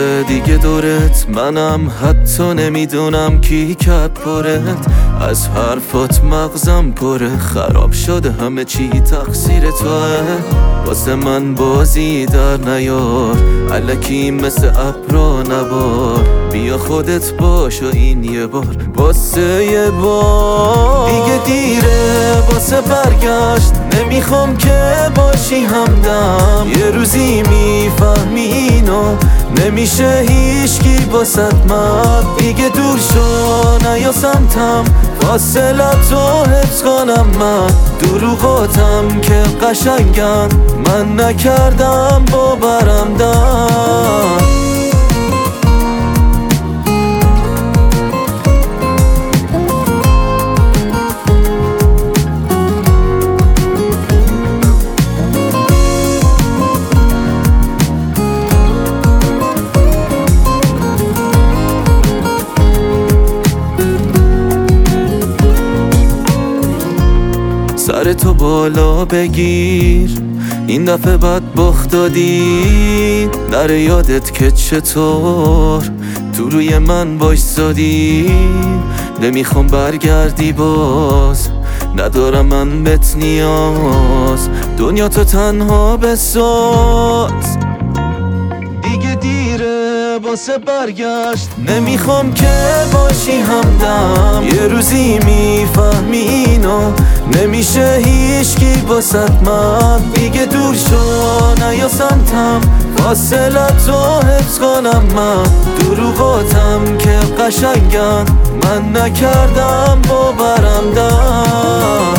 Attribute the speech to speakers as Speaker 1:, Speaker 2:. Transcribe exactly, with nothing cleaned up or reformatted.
Speaker 1: دیره دیگه دورت، منم حتی نمیدونم کی کرد پرت. از حرفات مغزم پره، خراب شده همه چی تقصیر توه. واسه من بازی در نیار، الکی مثل ابرا نبار. بیا خودت باش و این یه بار، واسه یه بار. دیگه دیره واسه برگشت، نمیخوام که باشی همدم. یه روزی میفهمی اینو، نمیشه هیچکی باست من. دیگه دور شو نیا سمتم، فاصلتو حفظ کنم من. دروغاتم که قشنگن، من نکردم باورم دم. سر تو بالا بگیر، این دفعه بد بخت دادی. نره یادت که چطور تو روی من وایسادی. نمیخوام برگردی باز، ندارم من بهت نیاز. دنیا تو تنها بساز، دیگه دیره واسه برگشت. نمیخوام که باشی همدم، یه روزی میفهمی اینو، نمیشه هیچکی باست من. دیگه دور شو نیا سمتم، فاصلتو حفظ کنم من. دروغاتم که قشنگن، من نکردم باورم دم.